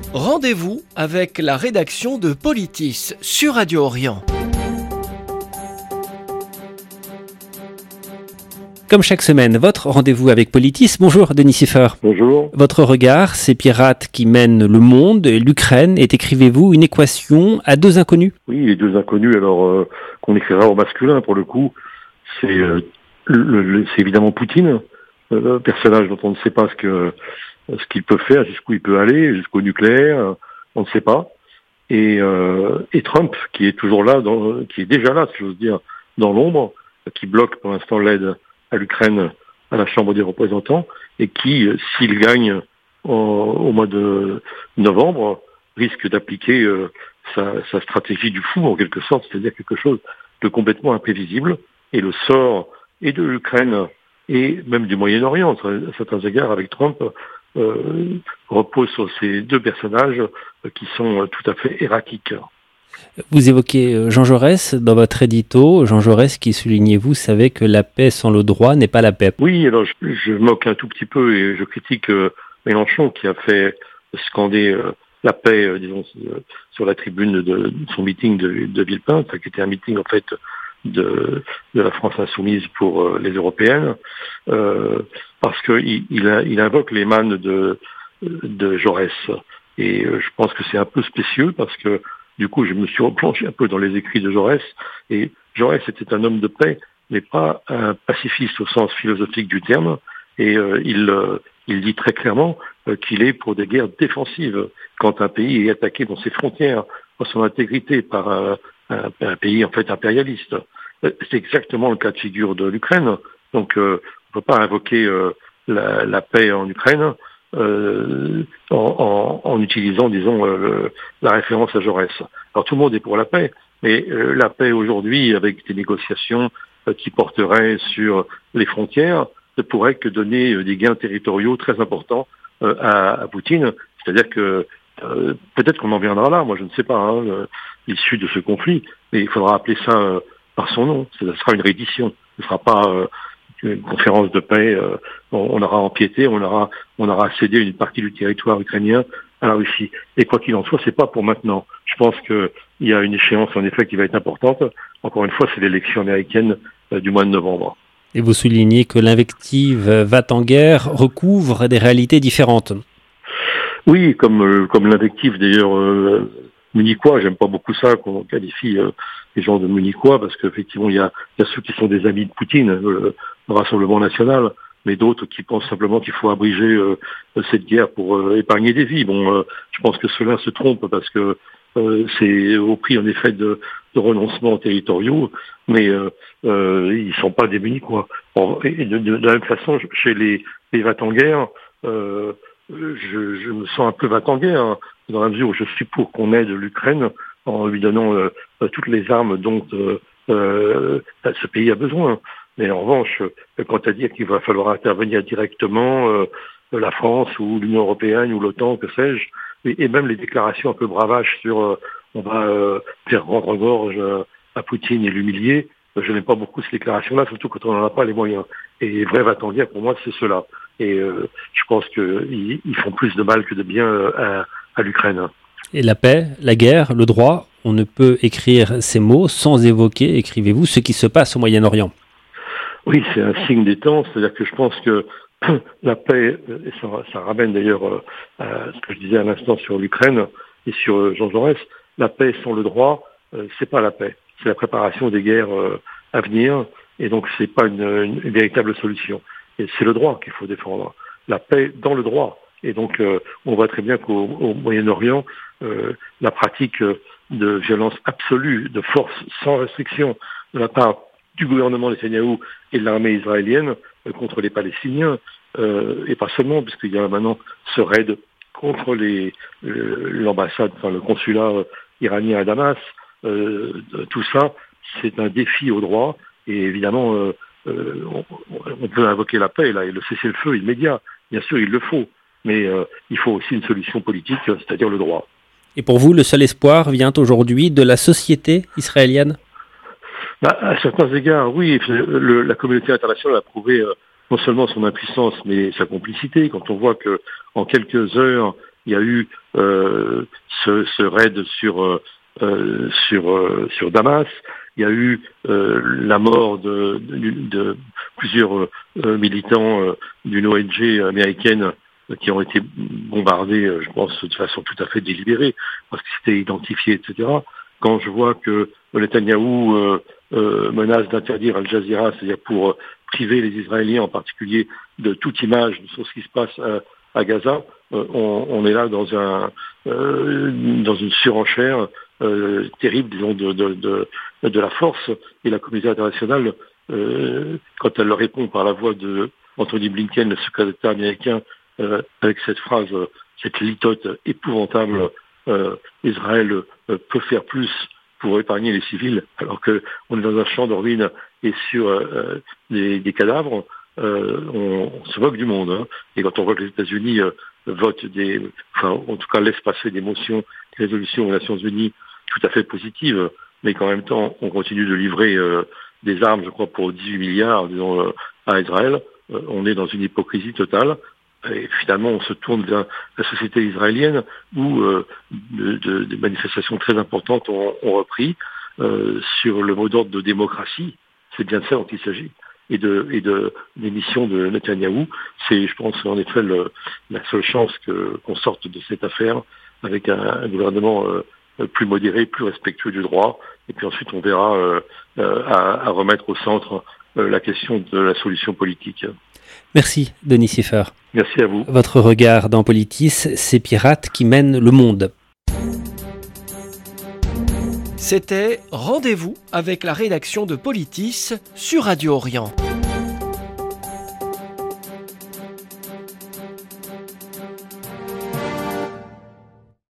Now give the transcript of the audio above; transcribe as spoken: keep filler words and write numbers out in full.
Rendez-vous avec la rédaction de Politis sur Radio Orient. Comme chaque semaine, votre rendez-vous avec Politis. Bonjour Denis Siffer. Bonjour. Votre regard, ces pirates qui mènent le monde, l'Ukraine, est, écrivez-vous, une équation à deux inconnus. Oui, les deux inconnus, alors euh, qu'on écrira au masculin pour le coup, c'est, euh, le, le, c'est évidemment Poutine, euh, personnage dont on ne sait pas ce que ce qu'il peut faire, jusqu'où il peut aller, jusqu'au nucléaire, on ne sait pas. Et, euh, et Trump, qui est toujours là, dans, qui est déjà là, si j'ose dire, dans l'ombre, qui bloque pour l'instant l'aide à l'Ukraine à la Chambre des représentants, et qui, s'il gagne au, au mois de novembre, risque d'appliquer euh, sa, sa stratégie du fou, en quelque sorte, c'est-à-dire quelque chose de complètement imprévisible. Et le sort et de l'Ukraine et même du Moyen-Orient, à certains égards, avec Trump, Euh, repose sur ces deux personnages euh, qui sont euh, tout à fait erratiques. Vous évoquez Jean Jaurès dans votre édito. Jean Jaurès qui, soulignez-vous, savait que la paix sans le droit n'est pas la paix. Oui, alors je, je moque un tout petit peu et je critique euh, Mélenchon qui a fait scander euh, la paix, euh, disons, euh, sur la tribune de, de son meeting de, de Villepinte, qui était un meeting en fait de, de la France insoumise pour euh, les européennes, euh, parce qu'il il, il invoque les mannes de, de Jaurès. Et euh, je pense que c'est un peu spécieux, parce que du coup je me suis replongé un peu dans les écrits de Jaurès, et Jaurès était un homme de paix, mais pas un pacifiste au sens philosophique du terme, et euh, il, euh, il dit très clairement euh, qu'il est pour des guerres défensives. Quand un pays est attaqué dans ses frontières, dans son intégrité, par un, un, un pays en fait impérialiste. C'est exactement le cas de figure de l'Ukraine. Donc euh, on ne peut pas invoquer euh, la, la paix en Ukraine euh, en, en, en utilisant, disons, euh, le, la référence à Jaurès. Alors tout le monde est pour la paix, mais euh, la paix aujourd'hui, avec des négociations euh, qui porteraient sur les frontières, ne pourrait que donner euh, des gains territoriaux très importants euh, à, à Poutine. C'est-à-dire que euh, peut-être qu'on en viendra là, moi je ne sais pas, hein, le, l'issue de ce conflit, mais il faudra appeler ça euh, par son nom. Ce sera une reddition. Ce ne sera pas euh, une conférence de paix. Euh, on, on aura empiété, on aura, on aura cédé une partie du territoire ukrainien à la Russie. Et quoi qu'il en soit, c'est pas pour maintenant. Je pense qu'il y a une échéance en effet qui va être importante. Encore une fois, c'est l'élection américaine euh, du mois de novembre. Et vous soulignez que l'invective « va en guerre » recouvre des réalités différentes. Oui, comme euh, comme l'invective d'ailleurs euh, munichois, j'aime pas beaucoup ça qu'on qualifie euh, les gens de munichois, parce qu'effectivement il y a, il y a ceux qui sont des amis de Poutine, le, le Rassemblement national, mais d'autres qui pensent simplement qu'il faut abriger euh, cette guerre pour euh, épargner des vies. Bon, euh, je pense que ceux-là se trompent, parce que euh, c'est au prix en effet de, de renoncements territoriaux, mais euh, euh, ils sont pas des munichois. Bon, et de, de, de la même façon, chez les, les va-t-en-guerre, euh, Je, je me sens un peu va-t-en-guerre, hein, dans la mesure où je suis pour qu'on aide l'Ukraine en lui donnant euh, toutes les armes dont euh, euh, ce pays a besoin. Mais en revanche, quant à dire qu'il va falloir intervenir directement, euh, la France ou l'Union européenne ou l'OTAN, que sais-je, et, et même les déclarations un peu bravaches sur euh, on va euh, faire rendre gorge euh, à Poutine et l'humilier, je n'aime pas beaucoup ces déclarations-là, surtout quand on n'en a pas les moyens. Et vrai va-t-en-guerre, pour moi, c'est cela. Et euh, je pense qu'ils ils font plus de mal que de bien à, à l'Ukraine. Et la paix, la guerre, le droit, on ne peut écrire ces mots sans évoquer, écrivez-vous, ce qui se passe au Moyen-Orient. Oui, c'est un signe des temps, c'est-à-dire que je pense que la paix, et ça, ça ramène d'ailleurs à ce que je disais à l'instant sur l'Ukraine et sur Jean Jaurès, la paix sans le droit, c'est pas la paix, c'est la préparation des guerres à venir, et donc c'est pas une, une, une véritable solution. Et c'est le droit qu'il faut défendre, la paix dans le droit. Et donc, euh, on voit très bien qu'au au Moyen-Orient, euh, la pratique de violence absolue, de force sans restriction de la part du gouvernement Netanyahou et de l'armée israélienne euh, contre les Palestiniens, euh, et pas seulement, puisqu'il y a maintenant ce raid contre les, l'ambassade, enfin le consulat iranien à Damas, euh, tout ça, c'est un défi au droit, et évidemment, euh, Euh, on, on peut invoquer la paix là, et le cessez-le-feu immédiat. Bien sûr, il le faut, mais euh, il faut aussi une solution politique, c'est-à-dire le droit. Et pour vous, le seul espoir vient aujourd'hui de la société israélienne ? Bah, à certains égards, oui. Le, la communauté internationale a prouvé euh, non seulement son impuissance, mais sa complicité. Quand on voit que en quelques heures, il y a eu euh, ce, ce raid sur euh, sur euh, sur Damas. Il y a eu euh, la mort de, de, de plusieurs euh, militants euh, d'une O N G américaine qui ont été bombardés, euh, je pense, de façon tout à fait délibérée, parce qu'ils étaient identifiés, et cetera. Quand je vois que Netanyahou euh, euh, menace d'interdire Al Jazeera, c'est-à-dire pour priver les Israéliens en particulier de toute image sur ce qui se passe à, à Gaza, euh, on, on est là dans un euh, dans une surenchère euh, terrible, disons, de, de, de, de la force. Et la communauté internationale, euh, quand elle le répond par la voix de Anthony Blinken, le secrétaire d'État américain, euh, avec cette phrase, cette litote épouvantable, euh, Israël euh, peut faire plus pour épargner les civils, alors qu'on est dans un champ de ruines et sur euh, des, des cadavres, euh, on, on se moque du monde. Hein. Et quand on voit que les États-Unis euh, votent des, enfin, en tout cas laissent passer des motions, des résolutions aux Nations Unies tout à fait positives, mais qu'en même temps on continue de livrer euh, des armes, je crois, pour dix-huit milliards, disons, euh, à Israël, euh, on est dans une hypocrisie totale. Et finalement, on se tourne vers la société israélienne où euh, de, de, de manifestations très importantes ont, ont repris euh, sur le mot d'ordre de démocratie. C'est bien de ça dont il s'agit. Et de, et de l'émission de Netanyahou, c'est, je pense, en effet, le, la seule chance que, qu'on sorte de cette affaire avec un, un gouvernement euh, plus modéré, plus respectueux du droit. Et puis ensuite, on verra euh, euh, à, à remettre au centre euh, la question de la solution politique. Merci, Denis Siffer. Merci à vous. Votre regard dans Politis, ces pirates qui mènent le monde. C'était Rendez-vous avec la rédaction de Politis sur Radio Orient.